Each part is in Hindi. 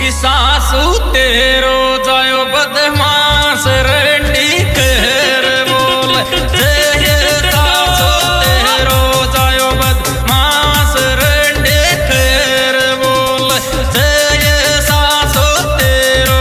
सासू तेरो जायो बदमाश रंडी कर बोल जय सासू तेरो जायो बदमाश रंडी कर बोल जय सासू तेरो।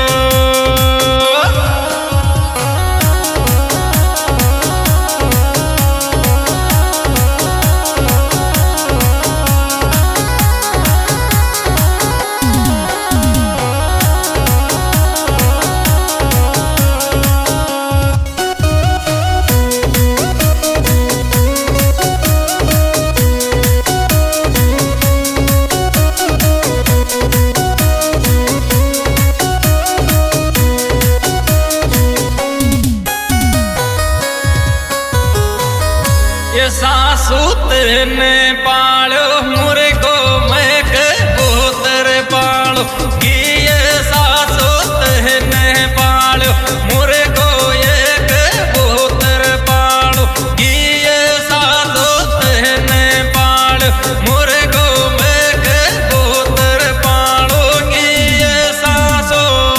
ये सासू तेने पालो मुर्गो मैं कबूतर पालो कि ये सासू तेने पालो मुर्गो ये कबूतर पालो कि ये सासू तेने पालो मुर्गो मैं कबूतर पालो कि ये सासू।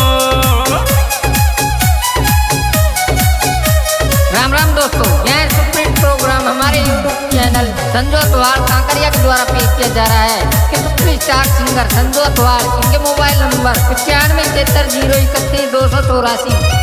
राम राम दोस्तों, यह सुप्रीम प्रोग्राम हमारे यूट्यूब चैनल संजू अतवाल कांकरिया के द्वारा पेश किया जा रहा है कि supreme star singer Sanju Atwal, इनके मोबाइल नंबर 9573013284।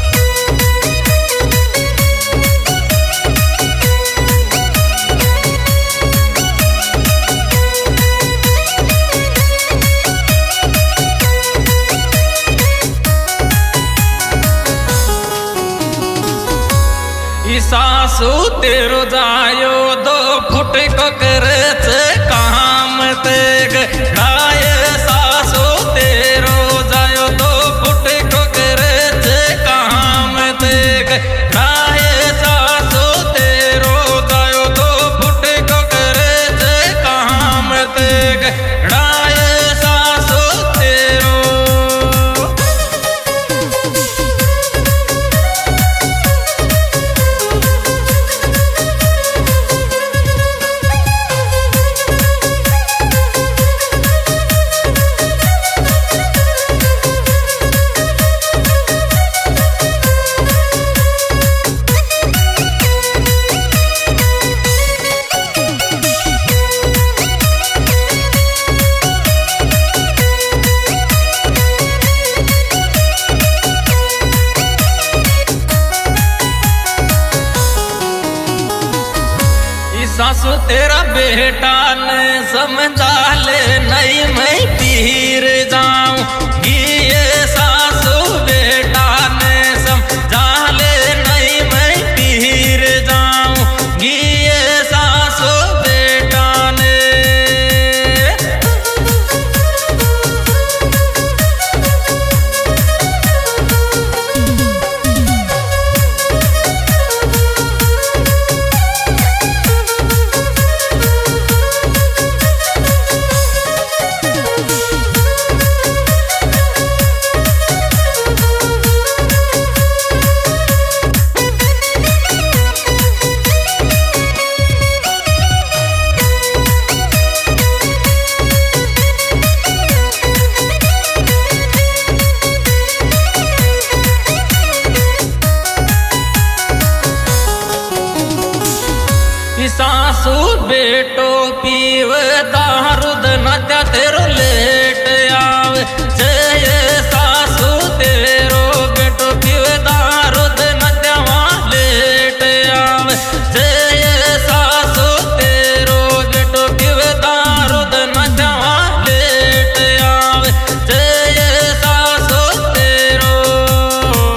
सासू तेरो जायो 2 फुट को करे काम तेग गाय सासू तेरो जायो 2 फुट को करे काम तेग गाय सासू तेरो जायो 2 फुट को करे काम तेग गाय सासू तेरो। सासू तेरा बेटा ने समझा ले नहीं मैं